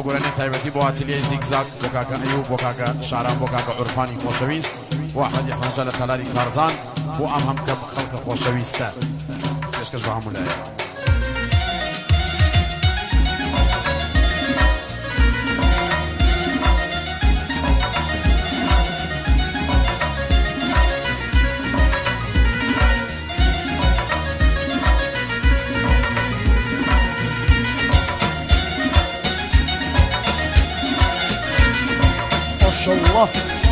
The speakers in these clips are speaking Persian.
بگورنی تایبەتی بۆ ئاتلیەی زیگزاگ بۆ کاکە ئەیوب بۆ کاکە شاران بۆ کاکە عورفانی خۆشەویست بۆ ئەحمەد یەحمەدجا لە تەلاری کارزان بۆ ئەم هەم خەڵکە خۆشەویستە پێشکەش بە هەموو لایە الله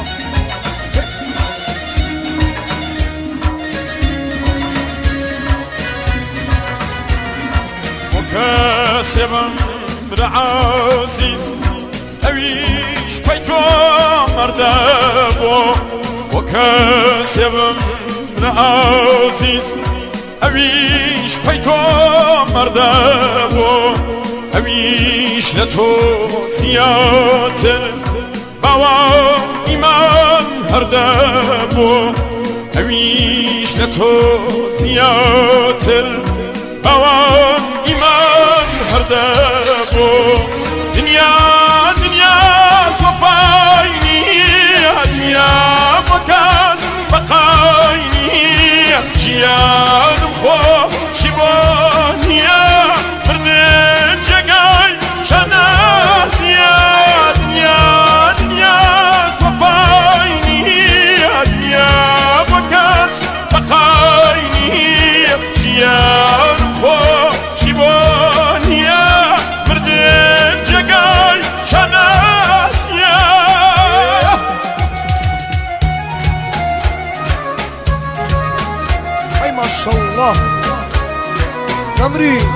وكاسبا بالعزيز أويش بيتو مردابو وكاسبا بالعزيز أويش بيتو مردابو أويش لتو زياتر باوا ایمان هردبو اویش نتو زیاتر باوا ایمان هردبو دنیا صفاینی دنیا بکس بقاینی جیانم خو شیبانیه مردن جگای شنازیه ما شاء الله تمرين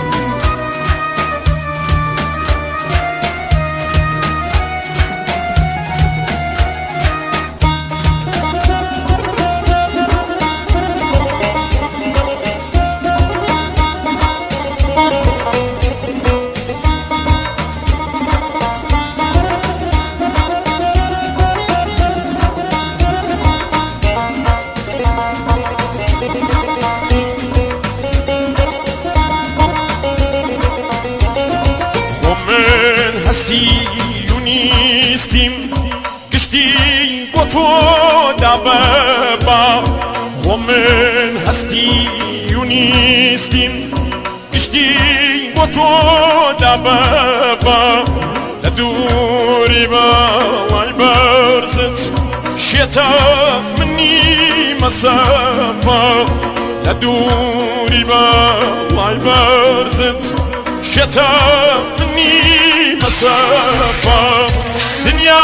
نیستیم گشتی با تو دبابا خومن هستی نیستیم گشتی با تو دبابا لدوری با وای برزت شیطا منی مسافا لدوری با وای برزت شیطا منی مسافة دنيا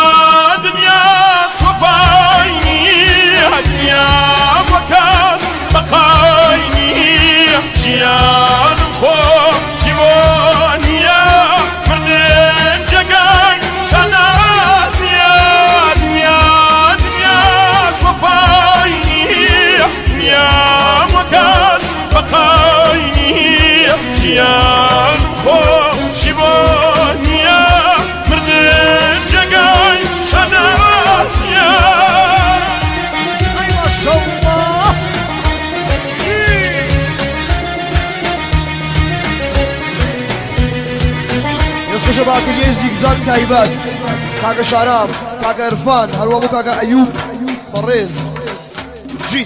صفايني دنيا وكاس بقايني جيان خو جوانيا مردن جگاي شناسيا دنيا صفايني دنيا وكاس بقايني جيان خو جوانيا شباب تلي زيغزاغ تايبات كاكا شارام كاكا عرفان هلو ابو كاكا ايوب بريز جيت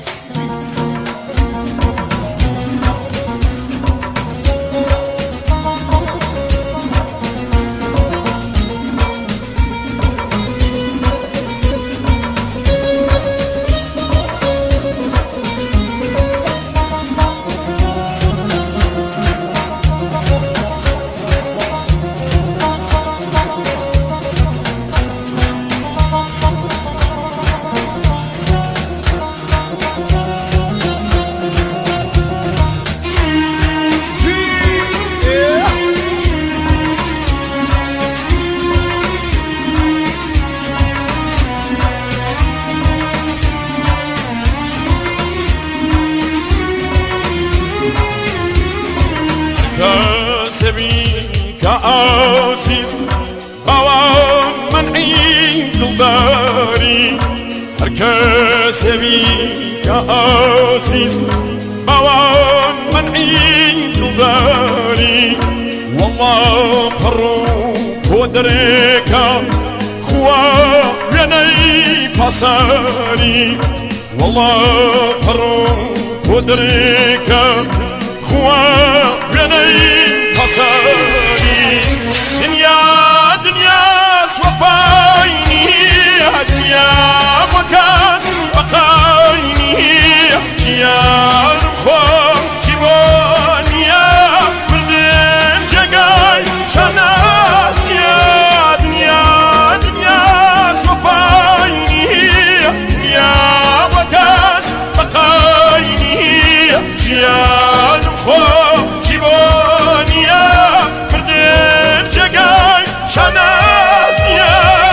عزيز باوان منعي دلداري هركس بيك عزيز باوان منعي دلداري والله فرو درێکە خوا وێنەی پاسەری وەڵا پەڕۆ بۆ درێکە خوا وێنەی پاسەری دنیا دنیا سوەپای نییە دنیا بۆ کەس بەقای نییە گیان خۆشی بۆ نییە بردن جێگای شەنازیە دنیا دنیا سوەپای نییە دنیا بۆ کەس بەقای نییە گیان خۆشی بۆ نییە بردن جێگای شەنازیە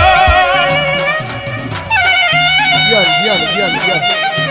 گیان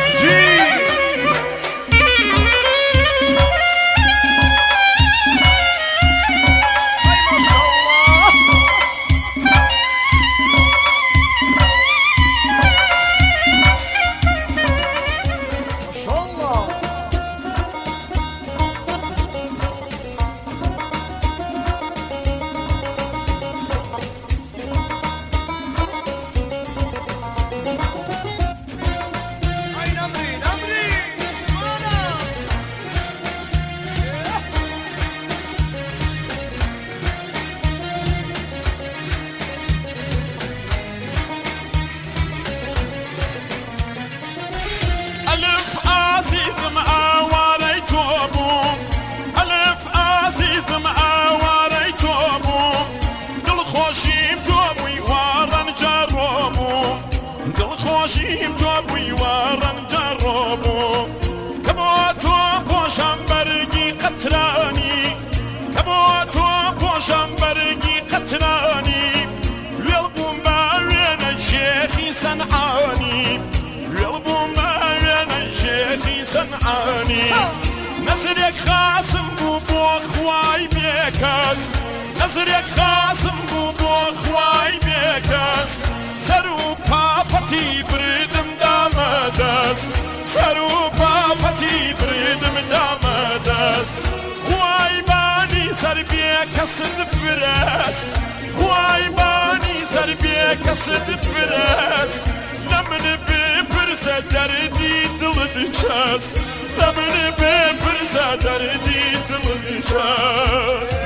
دڵخۆشیم تۆ بووی وەڕەنجە ڕۆبوو کە بۆ تۆ پۆشەم بەرگی قەترانی کە بۆ تۆ پۆشەم بەرگی قەترانی وێڵ بووم بە وێنە شێخی سەنعانی وێڵ بووم بە وێنە شێخی سەنعانی نەزرێک خاسم بوو بۆ خوای بێکەس نەزرێک خاسم بوو بۆ خوای بێکەس سەر و پاپەتی بردم دامەدەست سەر و پاپەتی بردم دامەدەست خوای بانی سەر بێکەسد فرەست خوای بانی سەر بێکەسد فرەست لە من بپرسە دەردی دڵت چەست لە من بپرسە دەردی دڵت چەست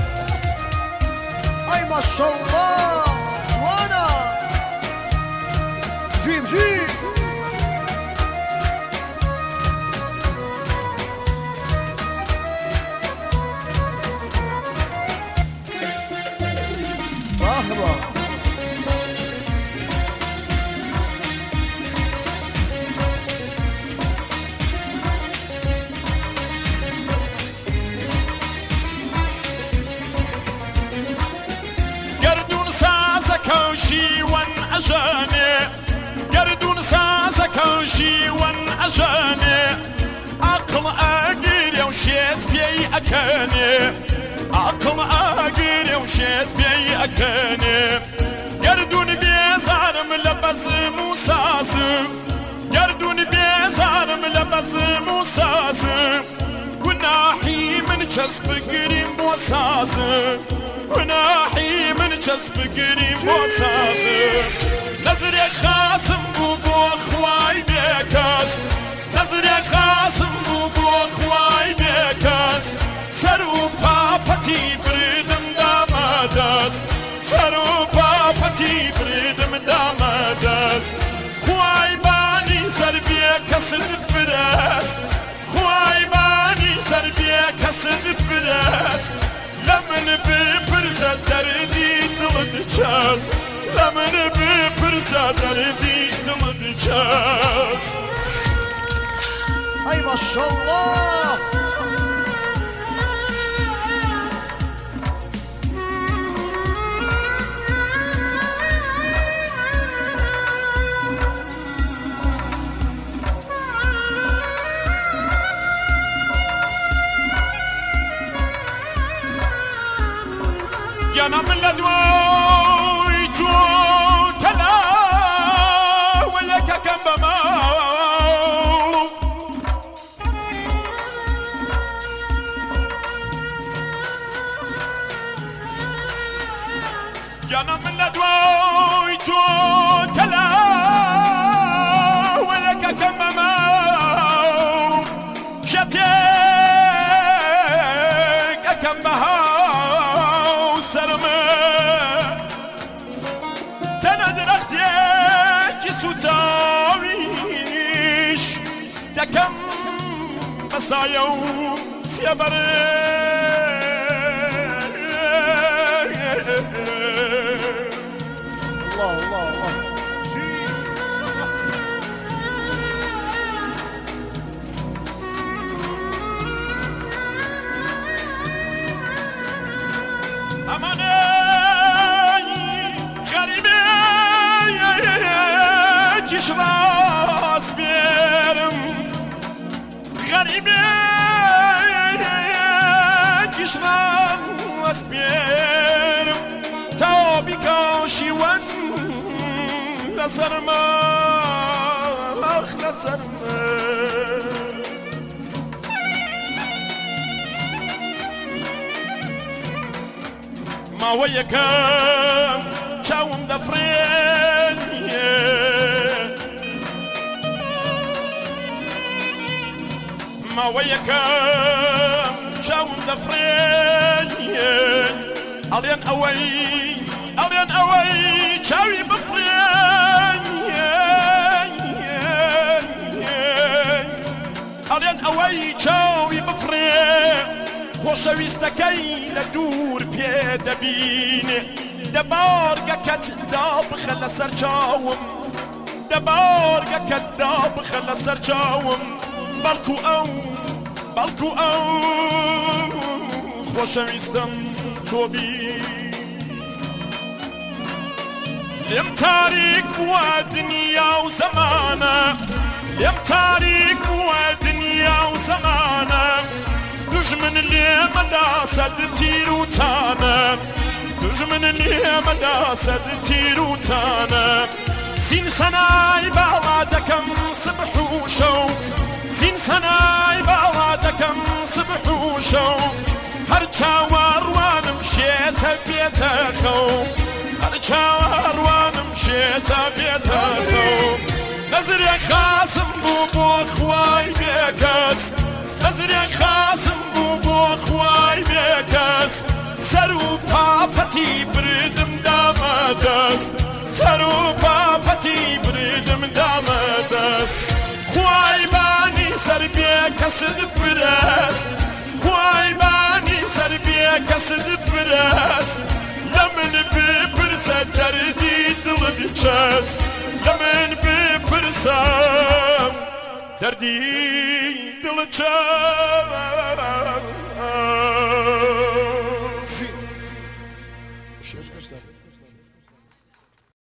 ئای ماشەڵڵا جوانە جیم مرحبا گردون سازەکە و شیوەن ئەژەنێ گردون سازەکە و شیوەن ئەژەنێ عەقڵ ئەگیرێ و شێت پێی ئەکەنێ عەقڵ ئەگیرێ و شێت پێی ئەکەنێ گردون بێزارم لە بەزم و سازم گردون بێزارم لە بەزم و سازم گوناحی من چەسب بگریم بۆ سازم گوناحی من چەسب بگریم بۆ سازم نەزرێک خاسم بوو بۆ خوای بێکەس نەزرێک خاسم بوو بۆ خوای بێکەس سەر و پاپەتی بردم دامەدەست سەر و پاپەتی بردم دامەدەست خوای بانی سەر بێکەسد فرەست خوای بانی سەر بێکەسد فرەست لە من بپرسە دەردی دڵت چەست لە من بپرسە دەردی دڵت چەست ئای ماشەڵڵا گیانم لە دوای تۆ کەلا وە یەکەکەم بە ماڵ يانا من لدوي تو كلا ولك كمما شتيك أكمها وسرمه تندرختك ستاويش تكم مسايو سيبر الله الله الله أماني غريبي كش راس بيرم غريبي كش راس بيرم تابي كاشي ون نصر ما أخ نصر ما وياكم شاوم دفرين ما وياكم شاوم دفرين ألين أوي شاوي بفرين ألين أوي شاوي بفرين خۆشەویستەکەی لە دوور پێ دەبینێ دەبارگەکەت دابخە لە سەر چاوم دەبارگەکەت دابخە لە سەر چاوم بەڵکو ئەو خۆشەویستم تۆ بی لێم تاریک بووە دنیا و زەمانە لێم تاریک بووە دنیا و زەمانە دژمن لێمەدا سەد تیر و تانە دژمن لێمەدا سەد تیر و تانە زین سەنای باڵا دەکەم سبح و شەو زین سەنای باڵا دەکەم سبح و شەو هەر چاوەڕوانم شێتە بێتە خەو هەر چاوەڕوانم شێتە بێتە خەو نەزرێک خاسم بوو بۆ خوای بێکەس نەزرێک خاسم خوای بێکەس سەر و پاپەتی بردم دامە دەست سەر و پاپەتی بردم دامە دەست خوای بانی سەر بێکەسد فرەست خوای بانی سەر بێکەسد فرەست لە من بپرسە دەردی دڵت چەست لە من بپرسە دەردی دڵت چەست